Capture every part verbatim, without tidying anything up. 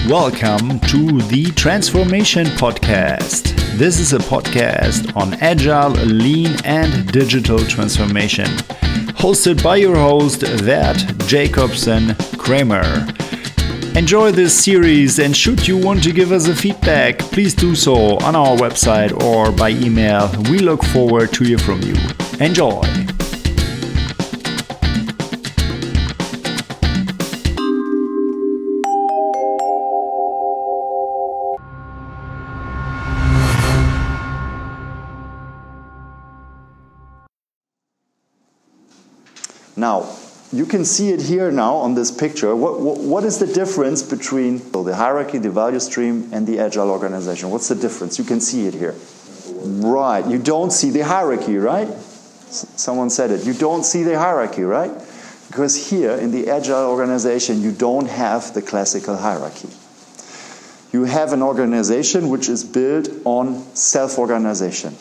Welcome to the Transformation Podcast. This is a podcast on agile, lean, and digital transformation. Hosted by your host, Bert Jacobson Kramer. Enjoy this series, and should you want to give us a feedback, please do so on our website or by email. We look forward to hear from you. Enjoy! Now, you can see it here now on this picture. What, what, what is the difference between so the hierarchy, the value stream, and the agile organization? What's the difference? You can see it here. Right, you don't see the hierarchy, right? S- someone said it. You don't see the hierarchy, right? Because here in the agile organization, you don't have the classical hierarchy. You have an organization which is built on self-organization.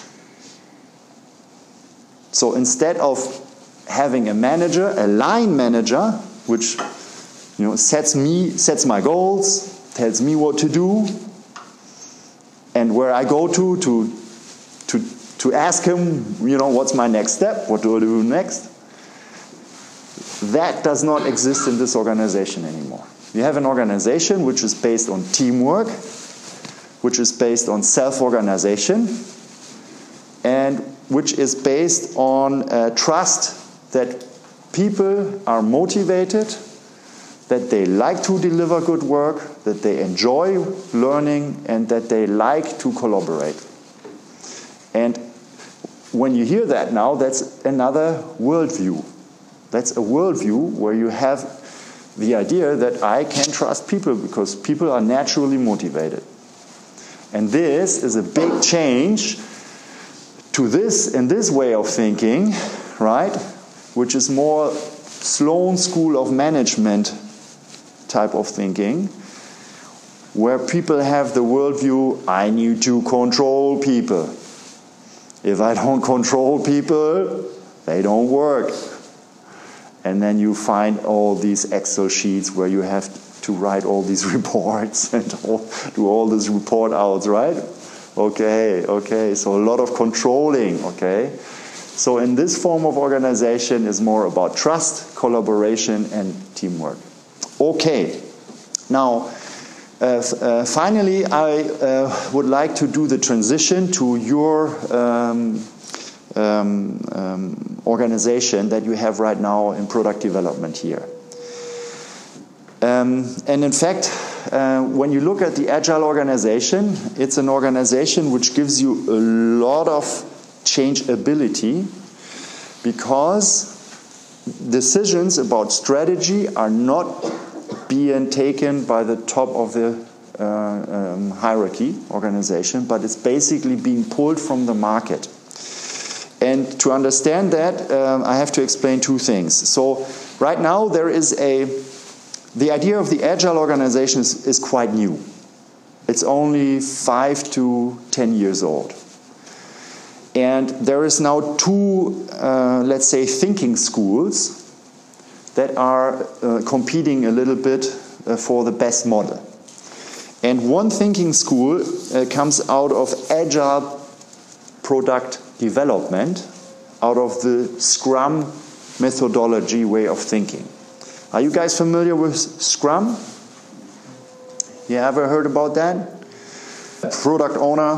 So instead of having a manager, a line manager, which you know sets me sets my goals, tells me what to do, and where I go to to to to ask him, you know, what's my next step? What do I do next? That does not exist in this organization anymore. You have an organization which is based on teamwork, which is based on self-organization, and which is based on uh, trust that people are motivated, that they like to deliver good work, that they enjoy learning, and that they like to collaborate. And when you hear that now, that's another worldview. That's a worldview where you have the idea that I can trust people because people are naturally motivated. And this is a big change to this and this way of thinking, right? Which is more Sloan School of Management type of thinking, where people have the worldview, I need to control people. If I don't control people, they don't work. And then you find all these Excel sheets where you have to write all these reports and all, do all these report outs, right? Okay, okay, so a lot of controlling, okay? So in this form of organization is more about trust, collaboration, and teamwork. Okay. Now, uh, uh, finally, I uh, would like to do the transition to your um, um, um, organization that you have right now in product development here. Um, and in fact, uh, when you look at the agile organization, it's an organization which gives you a lot of changeability, because decisions about strategy are not being taken by the top of the uh, um, hierarchy organization, but it's basically being pulled from the market. And to understand that, um, I have to explain two things. So right now there is a, the idea of the agile organization is, is quite new. It's only five to ten years old. And there is now two, uh, let's say, thinking schools that are uh, competing a little bit uh, for the best model. And one thinking school uh, comes out of agile product development, out of the Scrum methodology way of thinking. Are you guys familiar with Scrum? You ever heard about that? Product owner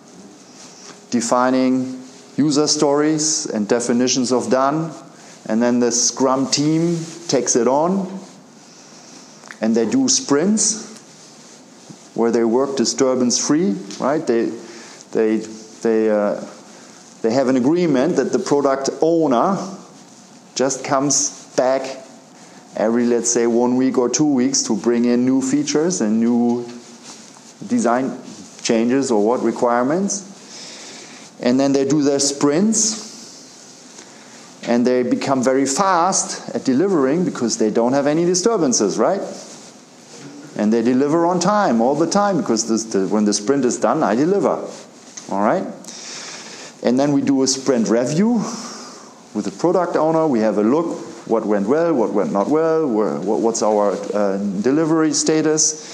defining user stories and definitions of done, and then the Scrum team takes it on, and they do sprints where they work disturbance-free, right? They they they uh, they have an agreement that the product owner just comes back every, let's say, one week or two weeks to bring in new features and new design changes or what requirements. And then they do their sprints, and they become very fast at delivering because they don't have any disturbances, right? And they deliver on time all the time because this, the, when the sprint is done, I deliver. All right? And then we do a sprint review with the product owner. We have a look what went well, what went not well, where, what's our uh, delivery status.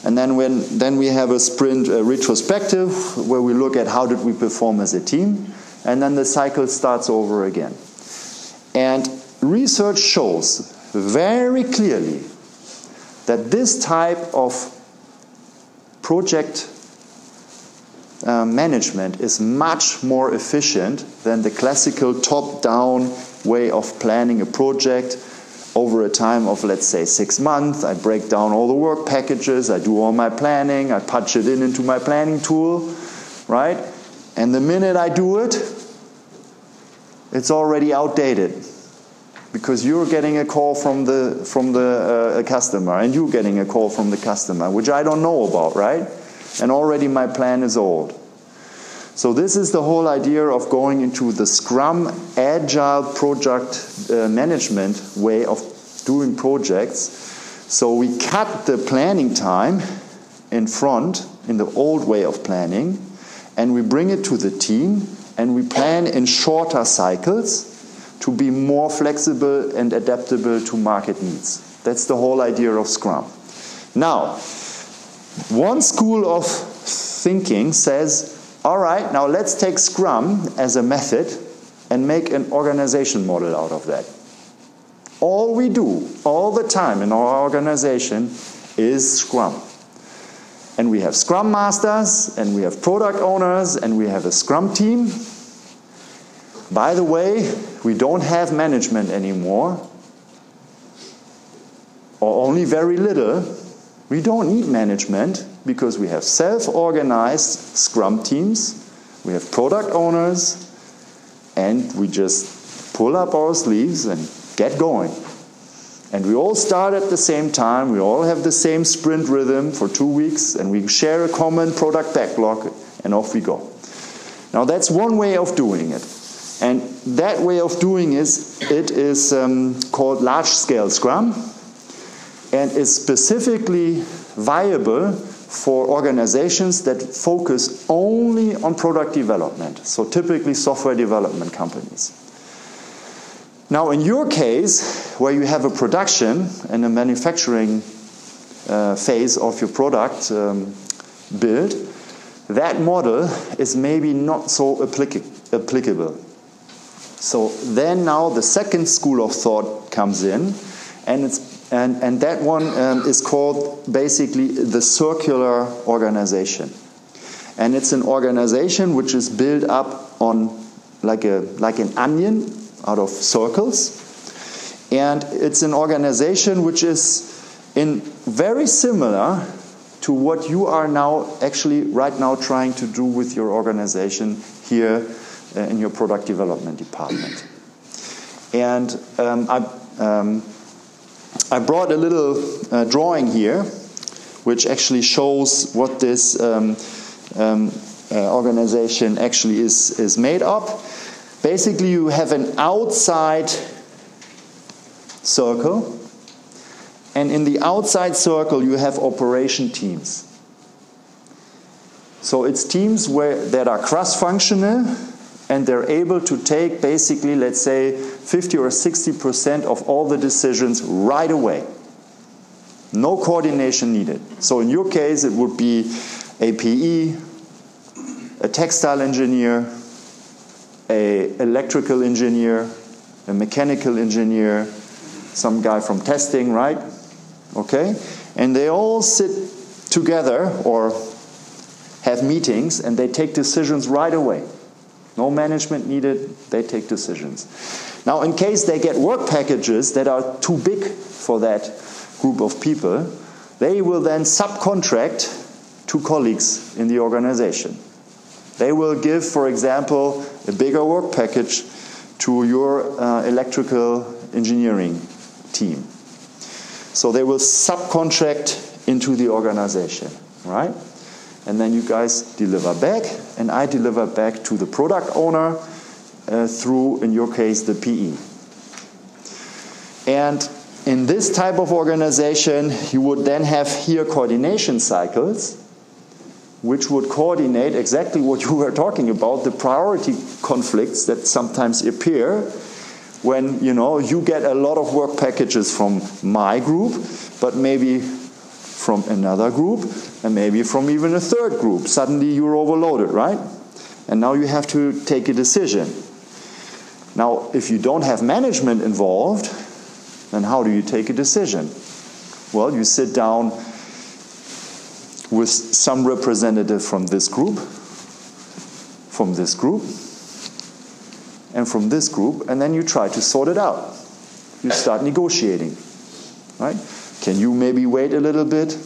And then when then we have a sprint uh, retrospective where we look at how did we perform as a team, and then the cycle starts over again. And research shows very clearly that this type of project uh, management is much more efficient than the classical top-down way of planning a project over a time of, let's say, six months. I break down all the work packages, I do all my planning, I punch it in into my planning tool, right? And the minute I do it, it's already outdated. Because you're getting a call from the from the uh, customer, and you're getting a call from the customer, which I don't know about, right? And already my plan is old. So this is the whole idea of going into the Scrum Agile project uh, management way of doing projects. So we cut the planning time in front, in the old way of planning, and we bring it to the team, and we plan in shorter cycles to be more flexible and adaptable to market needs. That's the whole idea of Scrum. Now, one school of thinking says, all right, now let's take Scrum as a method and make an organization model out of that. All we do, all the time in our organization is Scrum. And we have Scrum Masters, and we have product owners, and we have a Scrum team. By the way, we don't have management anymore, or only very little. We don't need management because we have self-organized Scrum teams, we have product owners, and we just pull up our sleeves and get going. And we all start at the same time, we all have the same sprint rhythm for two weeks, and we share a common product backlog, and off we go. Now that's one way of doing it. And that way of doing is, it is um, called large-scale Scrum, and is specifically viable for organizations that focus only on product development, so typically software development companies. Now in your case, where you have a production and a manufacturing uh, phase of your product um, build, that model is maybe not so applic- applicable. So then now the second school of thought comes in, and it's and, and that one um, is called basically the circular organization. And it's an organization which is built up on like a like an onion out of circles. And it's an organization which is in very similar to what you are now actually right now trying to do with your organization here uh, in your product development department. And um, I, um, I brought a little uh, drawing here which actually shows what this um, um, uh, organization actually is, is made of. Basically, you have an outside circle, and in the outside circle you have operation teams. So it's teams where that are cross-functional, and they're able to take basically, let's say, fifty or sixty percent of all the decisions right away. No coordination needed. So in your case, it would be a P E, a textile engineer, a electrical engineer, a mechanical engineer, some guy from testing, right? Okay? And they all sit together or have meetings, and they take decisions right away. No management needed, they take decisions. Now, in case they get work packages that are too big for that group of people, they will then subcontract to colleagues in the organization. They will give, for example, a bigger work package to your uh, electrical engineering team. So they will subcontract into the organization, right? And then you guys deliver back, and I deliver back to the product owner uh, through, in your case, the P E. And in this type of organization, you would then have here coordination cycles, which would coordinate exactly what you were talking about, the priority conflicts that sometimes appear when, you know, you get a lot of work packages from my group, but maybe from another group, and maybe from even a third group. Suddenly you're overloaded, right? And now you have to take a decision. Now, if you don't have management involved, then how do you take a decision? Well, you sit down with some representative from this group, from this group, and from this group, and then you try to sort it out. You start negotiating, right? Can you maybe wait a little bit?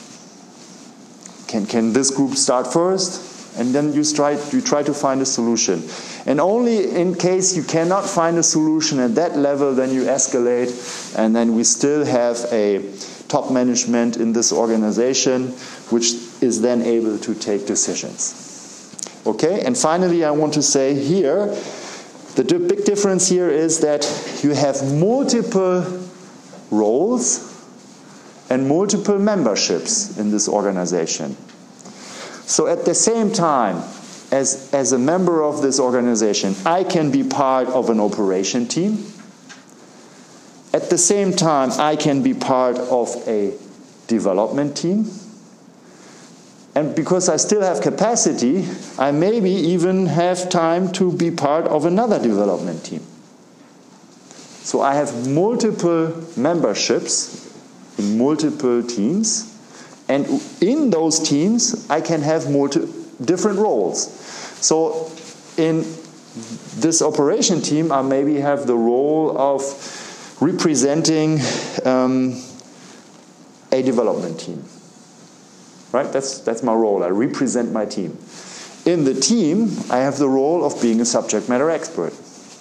Can, can this group start first? And then you try, you try to find a solution. And only in case you cannot find a solution at that level, then you escalate, and then we still have a top management in this organization which is then able to take decisions. Okay, and finally I want to say here, the di- big difference here is that you have multiple roles and multiple memberships in this organization. So at the same time, as, as a member of this organization, I can be part of an operation team. At the same time, I can be part of a development team. And because I still have capacity, I maybe even have time to be part of another development team. So I have multiple memberships in multiple teams. And in those teams, I can have multi- different roles. So in this operation team, I maybe have the role of representing um, a development team. Right? That's, that's my role. I represent my team. In the team, I have the role of being a subject matter expert.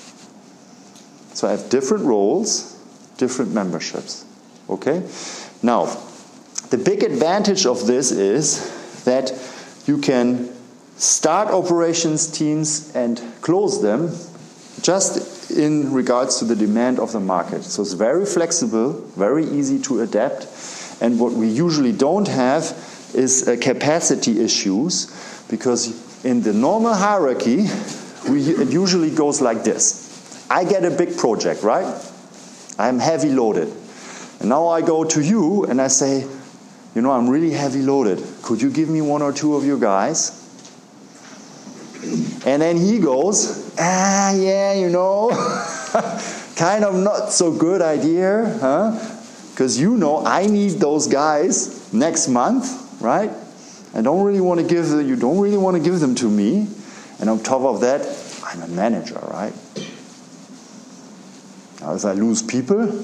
So I have different roles, different memberships. Okay? Now, the big advantage of this is that you can start operations teams and close them just in regards to the demand of the market. So it's very flexible, very easy to adapt. And what we usually don't have is uh, capacity issues, because in the normal hierarchy, we, it usually goes like this. I get a big project, right? I'm heavy loaded. And now I go to you and I say, you know, I'm really heavy loaded. Could you give me one or two of your guys? And then he goes, ah, yeah, you know, kind of not so good idea, huh? Because you know I need those guys next month, right? I don't really want to give them, you don't really want to give them to me. And on top of that, I'm a manager, right? Now if I lose people,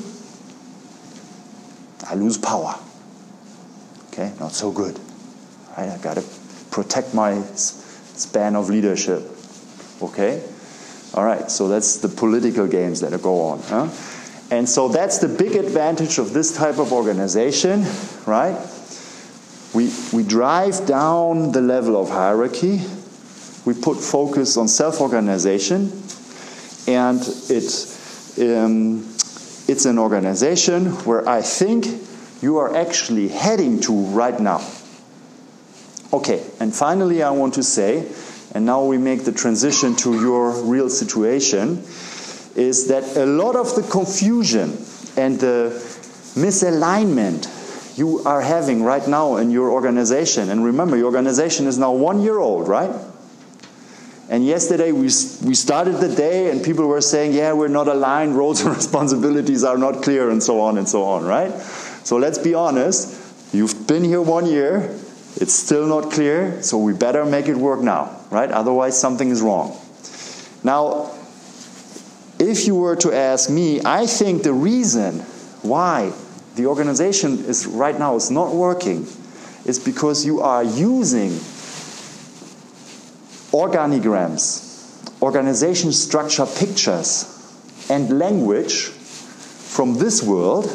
I lose power. Okay, not so good. Right? I got to protect my span of leadership. Okay? All right, so that's the political games that go on. Huh? And so that's the big advantage of this type of organization, right? We, we drive down the level of hierarchy. We put focus on self-organization. And it, um, it's an organization where I think you are actually heading to right now. Okay, and finally I want to say, and now we make the transition to your real situation, is that a lot of the confusion and the misalignment you are having right now in your organization, and remember, your organization is now one year old, right? And yesterday we, we started the day and people were saying, yeah, we're not aligned, roles and responsibilities are not clear, and so on and so on, right? So let's be honest, you've been here one year, it's still not clear, so we better make it work now, right? Otherwise something is wrong. Now, if you were to ask me, I think the reason why the organization is right now is not working is because you are using organigrams, organization structure pictures, and language from this world,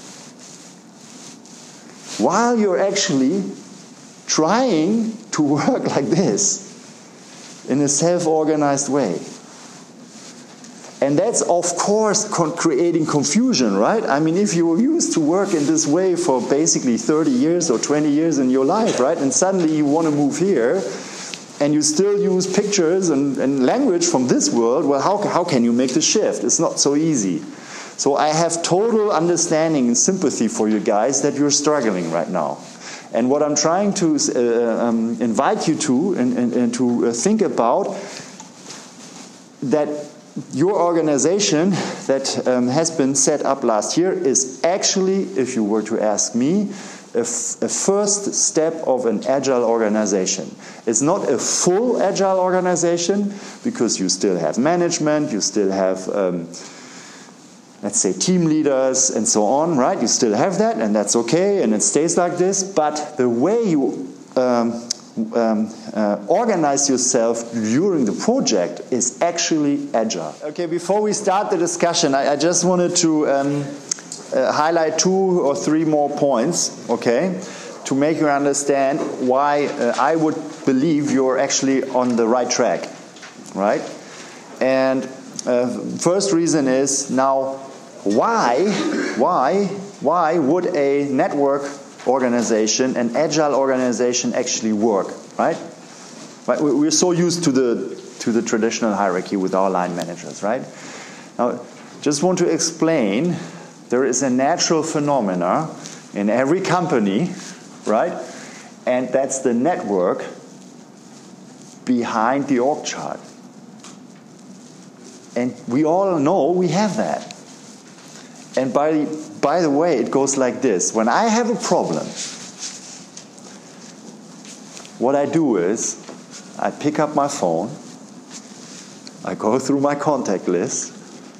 while you're actually trying to work like this in a self-organized way. And that's, of course, con- creating confusion, right? I mean, if you were used to work in this way for basically thirty years or twenty years in your life, right? And suddenly you want to move here, and you still use pictures and, and language from this world, well, how, how can you make the shift? It's not so easy. So I have total understanding and sympathy for you guys that you're struggling right now. And what I'm trying to uh, um, invite you to and, and, and to uh, think about, that your organization that um, has been set up last year is actually, if you were to ask me, a, f- a first step of an agile organization. It's not a full agile organization, because you still have management, you still have um, let's say team leaders and so on, right? You still have that, and that's okay, and it stays like this. But the way you um, um, uh, organize yourself during the project is actually agile. Okay, before we start the discussion, I, I just wanted to um, uh, highlight two or three more points, okay, to make you understand why uh, I would believe you're actually on the right track, right? And uh, first reason is now, Why, why, why would a network organization, an agile organization, actually work, right? Right? We're so used to the to the traditional hierarchy with our line managers, right? Now, just want to explain, there is a natural phenomena in every company, right? And that's the network behind the org chart. And we all know we have that. And by, by the way, it goes like this. When I have a problem, what I do is I pick up my phone, I go through my contact list,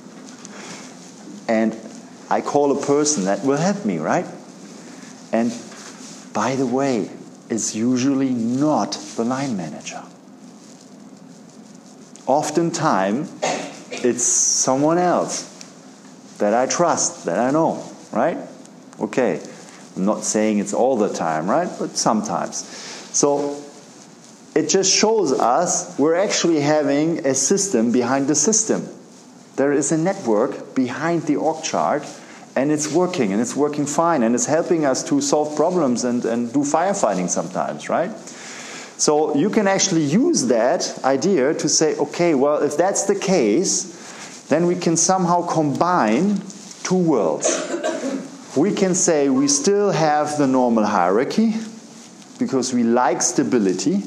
and I call a person that will help me, right? And by the way, it's usually not the line manager. Oftentimes, it's someone else that I trust, that I know, right? Okay, I'm not saying it's all the time, right? But sometimes. So it just shows us we're actually having a system behind the system. There is a network behind the org chart, and it's working, and it's working fine, and it's helping us to solve problems and, and do firefighting sometimes, right? So you can actually use that idea to say, okay, well, if that's the case, then we can somehow combine two worlds. We can say we still have the normal hierarchy because we like stability.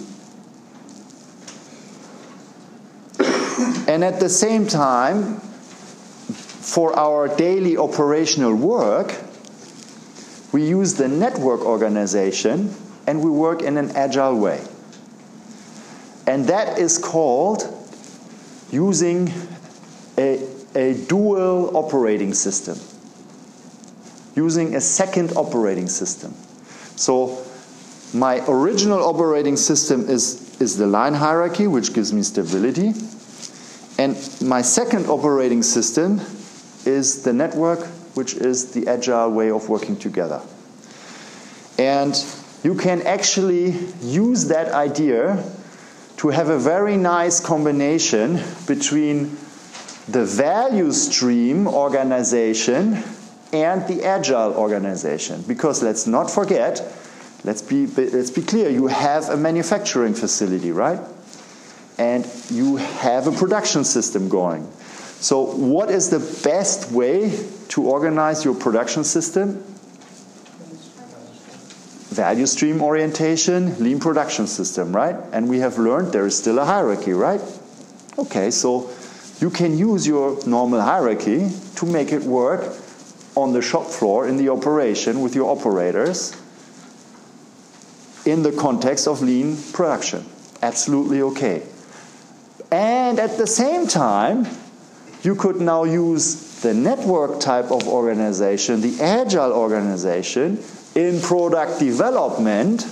And at the same time, for our daily operational work, we use the network organization and we work in an agile way. And that is called using A, a dual operating system, using a second operating system. So my original operating system is, is the line hierarchy, which gives me stability. And my second operating system is the network, which is the agile way of working together. And you can actually use that idea to have a very nice combination between the value stream organization and the agile organization. Because let's not forget, let's be, let's be clear, you have a manufacturing facility, right? And you have a production system going. So what is the best way to organize your production system? Value stream orientation, lean production system, right? And we have learned there is still a hierarchy, right? Okay, so you can use your normal hierarchy to make it work on the shop floor in the operation with your operators in the context of lean production. Absolutely okay. And at the same time, you could now use the network type of organization, the agile organization, in product development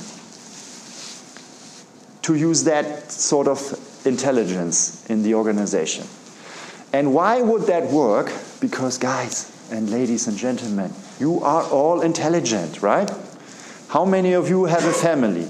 to use that sort of intelligence in the organization. And why would that work? Because guys and ladies and gentlemen, you are all intelligent, right? How many of you have a family?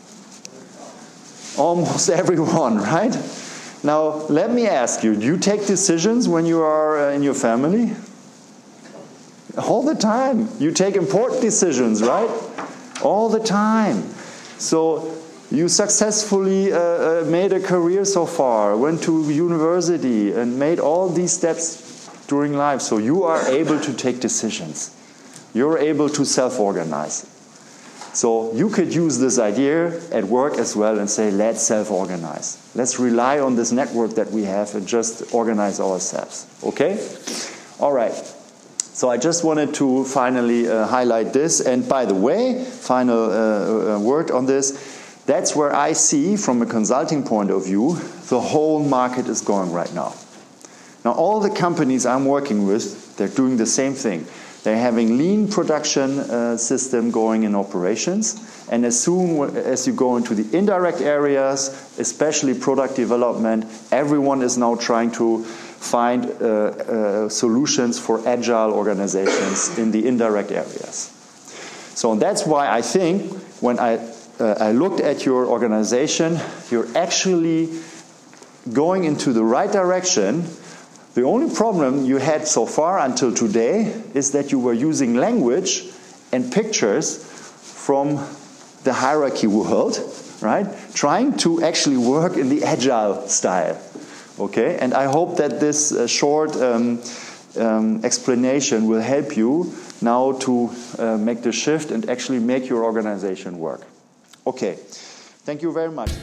Almost everyone, right? Now, let me ask you, do you take decisions when you are in your family? All the time. You take important decisions, right? All the time. So you successfully uh, uh, made a career so far, went to university and made all these steps during life, so you are able to take decisions. You're able to self-organize. So you could use this idea at work as well and say, let's self-organize. Let's rely on this network that we have and just organize ourselves. Okay? All right. So I just wanted to finally uh, highlight this. And by the way, final uh, uh, word on this, that's where I see, from a consulting point of view, the whole market is going right now. Now, all the companies I'm working with, they're doing the same thing. They're having lean production uh, system going in operations. And as soon as you go into the indirect areas, especially product development, everyone is now trying to find uh, uh, solutions for agile organizations in the indirect areas. So that's why I think when I, uh, I looked at your organization, you're actually going into the right direction. The only problem you had so far until today is that you were using language and pictures from the hierarchy world, right? Trying to actually work in the agile style, okay? And I hope that this uh, short um, um, explanation will help you now to uh, make the shift and actually make your organization work. Okay, thank you very much.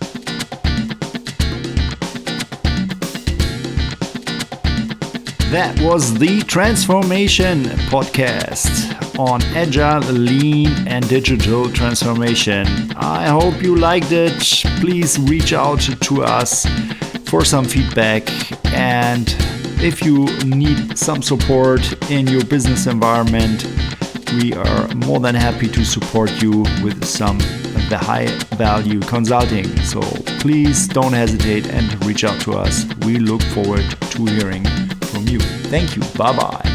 That was the Transformation Podcast on Agile, Lean, and Digital Transformation. I hope you liked it. Please reach out to us for some feedback. And if you need some support in your business environment, we are more than happy to support you with some of the high-value consulting. So please don't hesitate and reach out to us. We look forward to hearing from you. Thank you. Bye-bye.